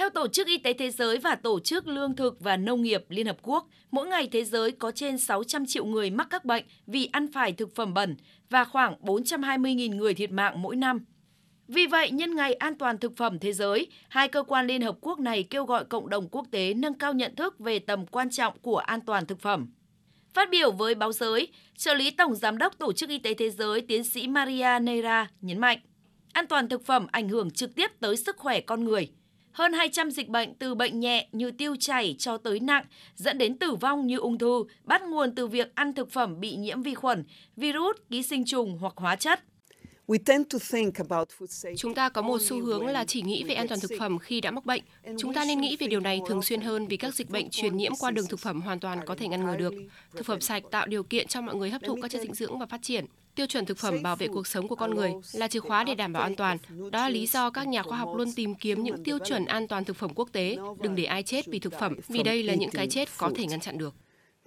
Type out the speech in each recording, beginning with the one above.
Theo Tổ chức Y tế Thế giới và Tổ chức Lương thực và Nông nghiệp Liên Hợp Quốc, mỗi ngày thế giới có trên 600 triệu người mắc các bệnh vì ăn phải thực phẩm bẩn và khoảng 420.000 người thiệt mạng mỗi năm. Vì vậy, nhân ngày an toàn thực phẩm thế giới, hai cơ quan Liên Hợp Quốc này kêu gọi cộng đồng quốc tế nâng cao nhận thức về tầm quan trọng của an toàn thực phẩm. Phát biểu với báo giới, trợ lý Tổng Giám đốc Tổ chức Y tế Thế giới tiến sĩ Maria Neira nhấn mạnh, an toàn thực phẩm ảnh hưởng trực tiếp tới sức khỏe con người. Hơn 200 dịch bệnh từ bệnh nhẹ như tiêu chảy cho tới nặng dẫn đến tử vong như ung thư bắt nguồn từ việc ăn thực phẩm bị nhiễm vi khuẩn, virus, ký sinh trùng hoặc hóa chất. Chúng ta có một xu hướng là chỉ nghĩ về an toàn thực phẩm khi đã mắc bệnh. Chúng ta nên nghĩ về điều này thường xuyên hơn vì các dịch bệnh truyền nhiễm qua đường thực phẩm hoàn toàn có thể ngăn ngừa được. Thực phẩm sạch tạo điều kiện cho mọi người hấp thụ các chất dinh dưỡng và phát triển. Tiêu chuẩn thực phẩm bảo vệ cuộc sống của con người là chìa khóa để đảm bảo an toàn. Đó là lý do các nhà khoa học luôn tìm kiếm những tiêu chuẩn an toàn thực phẩm quốc tế. Đừng để ai chết vì thực phẩm, vì đây là những cái chết có thể ngăn chặn được.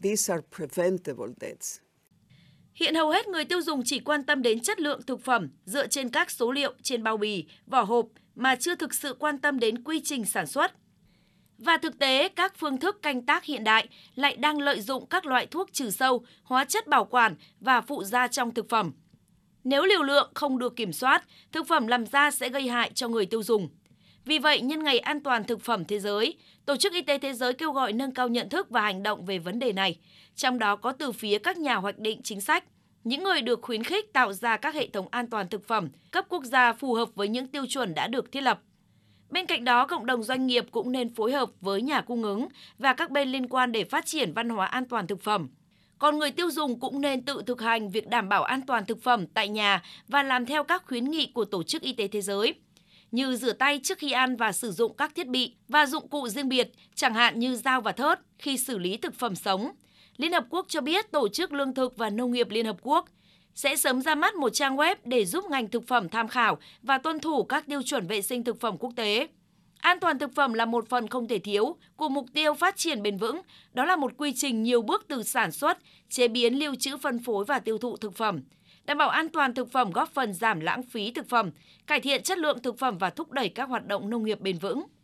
Hiện hầu hết người tiêu dùng chỉ quan tâm đến chất lượng thực phẩm dựa trên các số liệu trên bao bì, vỏ hộp mà chưa thực sự quan tâm đến quy trình sản xuất. Và thực tế, các phương thức canh tác hiện đại lại đang lợi dụng các loại thuốc trừ sâu, hóa chất bảo quản và phụ gia trong thực phẩm. Nếu liều lượng không được kiểm soát, thực phẩm làm ra sẽ gây hại cho người tiêu dùng. Vì vậy, nhân ngày an toàn thực phẩm thế giới, Tổ chức Y tế Thế giới kêu gọi nâng cao nhận thức và hành động về vấn đề này, trong đó có từ phía các nhà hoạch định chính sách, những người được khuyến khích tạo ra các hệ thống an toàn thực phẩm cấp quốc gia phù hợp với những tiêu chuẩn đã được thiết lập. Bên cạnh đó, cộng đồng doanh nghiệp cũng nên phối hợp với nhà cung ứng và các bên liên quan để phát triển văn hóa an toàn thực phẩm. Còn người tiêu dùng cũng nên tự thực hành việc đảm bảo an toàn thực phẩm tại nhà và làm theo các khuyến nghị của Tổ chức Y tế Thế giới, như rửa tay trước khi ăn và sử dụng các thiết bị và dụng cụ riêng biệt, chẳng hạn như dao và thớt khi xử lý thực phẩm sống. Liên Hợp Quốc cho biết Tổ chức Lương thực và Nông nghiệp Liên Hợp Quốc sẽ sớm ra mắt một trang web để giúp ngành thực phẩm tham khảo và tuân thủ các tiêu chuẩn vệ sinh thực phẩm quốc tế. An toàn thực phẩm là một phần không thể thiếu của mục tiêu phát triển bền vững. Đó là một quy trình nhiều bước từ sản xuất, chế biến, lưu trữ, phân phối và tiêu thụ thực phẩm. Đảm bảo an toàn thực phẩm góp phần giảm lãng phí thực phẩm, cải thiện chất lượng thực phẩm và thúc đẩy các hoạt động nông nghiệp bền vững.